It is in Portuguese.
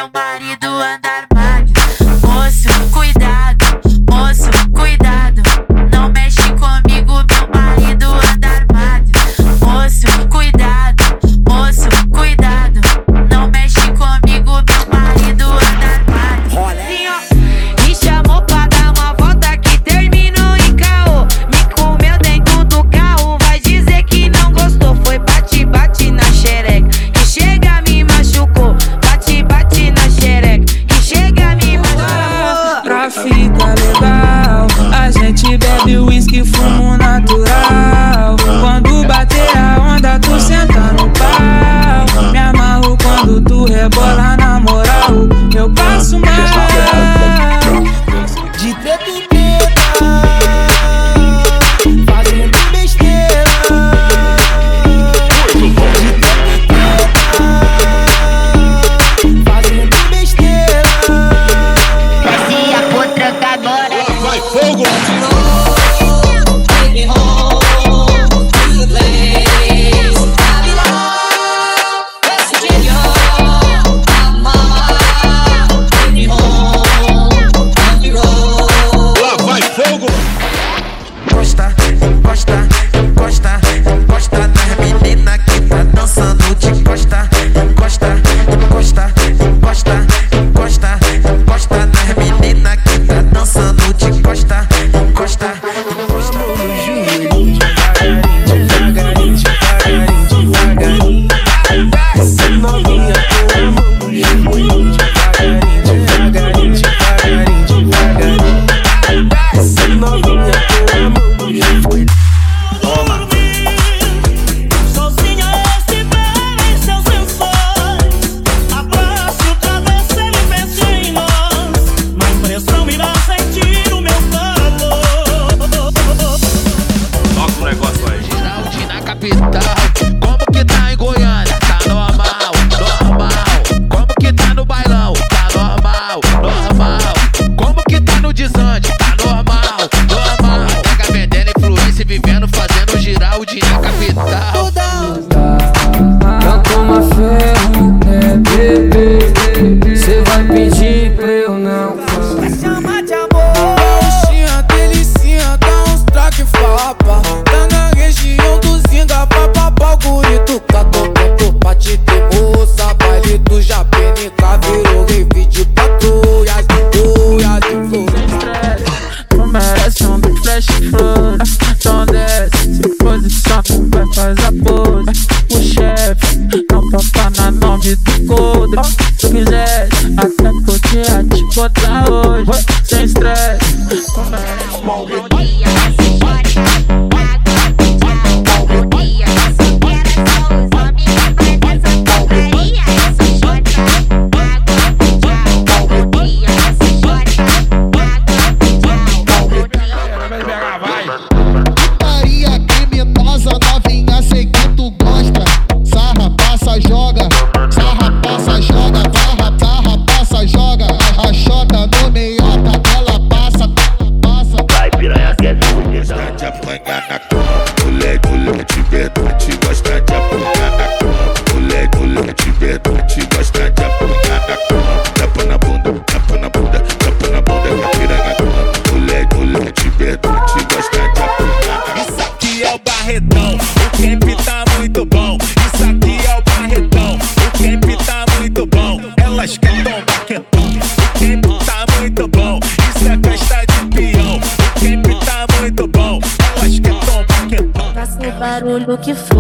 meu marido anda armado. Moço, cuidado, moço, cuidado. Não mexe comigo, meu marido anda armado. Moço, cuidado, moço, cuidado. Não mexe comigo, meu marido anda armado. Me chamou pra dar uma volta que terminou em caô. Me comeu dentro do carro, vai dizer que não gostou. Foi bate-bate na xereca, que chega me machucou. Bate-bate na xereca, que chega me machucou. Pra ficar legal, a gente bebe uísque, fumo natural. Quando bater a onda, tu senta no pau. Me amarro quando tu rebola na moral. Eu passo mal de treta em treta, fazendo besteira. De treta em treta, fazendo besteira. Desce a potranca agora. Vai fogo! Encosta, encosta, encosta, encosta nas meninas que tá dançando de costa. Encosta, encosta, encosta, encosta, encosta nas meninas que tá dançando de costa. Encosta, encosta no joelho, devagarinho, devagarinho, devagarinho, devagarinho. Essa novinha com a mão no joelho, devagarinho, devagarinho, devagarinho, devagarinho. Essa novinha com a mão no joelho. Toma. Sozinha espera em seus lençóis. Abrace o travesseiro e pense em nós. Na impressão irá sentir o meu calor. Toca o negócio aí. Geraldi na capital, como que tá em Goiânia? Tá normal, normal. Como que tá no bailão? Tá normal, normal. Como que tá no desante? Tá normal, normal. Pega vendendo influência e vivendo, fazendo Geraldi na capital. Não toma ferro, né, bebê? Cê vai pedir pra eu não Chama de amor. Gauchinha, delicinha, dá uns traque fapa. Tá na região do Zinga, papapá, o gurito catocando pra te ter moça. Baile do Japenica virou rave de patrulhas, boias de flores. Não merece um do flash flor. Então desce, se posiciona, vai faz a pose. O chefe não toca na nome do coldre. Se quiser, até podia te botar hoje. Sem estresse, não merece. Putaria criminosa, novinha, sei que tu gosta. Sarra, passa, joga. Sarra, passa, joga. Sarra, passa, joga. A chota no meiota, ela passa, passa. Vai piranha que é doida. Gosta de apanhar na cama. Mulher de verdade. Gosta de apanhar na cama. Mulher de verdade. Gosta de apanhar na cama. Tapa na bunda, tapa na bunda, tapa na bunda. Que piranha cama. Mulher de verdade. Gosta de apanhar na cama. Isso aqui é o Barretão, o camp tá muito bom. Isso aqui é o Barretão, o camp tá muito bom. Elas querem tombar quentão, o camp tá muito bom. Isso é festa de peão, o camp tá muito bom. Elas querem tombar quentão. Faça o barulho que for.